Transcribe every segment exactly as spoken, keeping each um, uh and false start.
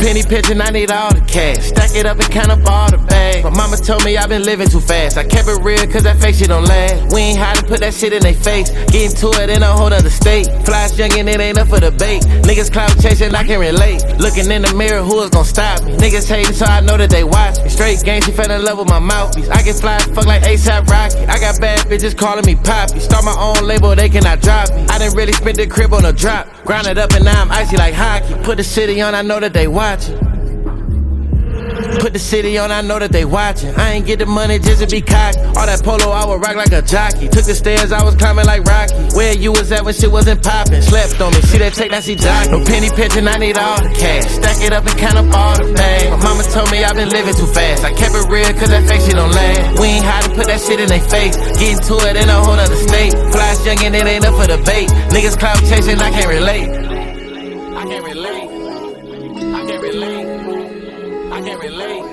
penny pinching, I need all the cash. Stack it up and count up all the bags. My mama told me I've been living too fast. I kept it real cause that fake shit don't last. We ain't hiding, put that shit in they face. Getting to it in a whole other state. Flies young and it ain't up for debate. Niggas clout chasing, I can relate. Looking in the mirror, who is gon' stop me? Niggas hating so I know that they watch me. Straight gang, she fell in love with my mouthpiece. I get fly as fuck like ASAP Rocky. I got bad bitches calling me Poppy. Start my own label, they cannot drop me. I didn't really spend the crib on a drop. Grind it up and now I'm icy like hockey. Put the city on, I know that they watching. Put the city on, I know that they watching. I ain't get the money just to be cocky. All that polo, I would rock like a jockey. Took the stairs, I was climbing like Rocky. Where you was at when shit wasn't popping? Slept on me, see that take, now she jockey. No penny pinching, I need all the cash. Stack it up and count up all the bags. My mama told me I've been living too fast. I kept it real cause that fake shit don't last. We ain't hiding, put that shit in they face. Getting to it in a whole other state. Flies young and it ain't up for debate. Niggas clout chasing, I can't relate. I can't relate. I can't relate. I can't relate.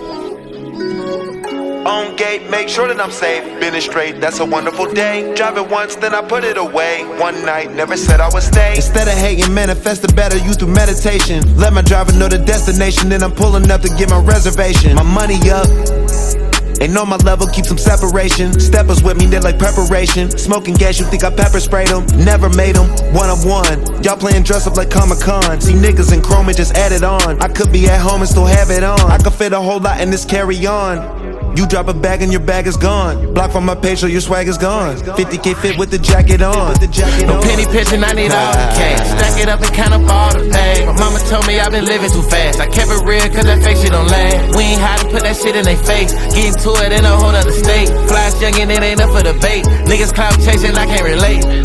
On gate, make sure that I'm safe. Been it straight, that's a wonderful day. Drive it once, then I put it away. One night, never said I would stay. Instead of hating, manifest a better you through meditation. Let my driver know the destination, then I'm pulling up to get my reservation. My money up. Ain't on my level, keep some separation. Steppers with me, they're like preparation. Smoking gas, you think I pepper sprayed them. Never made them, one on one. Y'all playing dress up like Comic-Con. See niggas in chrome and just add it on. I could be at home and still have it on. I could fit a whole lot in this carry-on. You drop a bag and your bag is gone. Block from my page so your swag is gone. fifty K fit with the jacket on. No penny pinching, I need all the cash. Stack it up and count up all the bags. My mama told me I've been living too fast. I kept it real cause that fake shit don't last. We ain't hiding, put that shit in they face. Getting to it in a whole other state. Flies young and it ain't up for debate. Niggas clout chasing, I can't relate.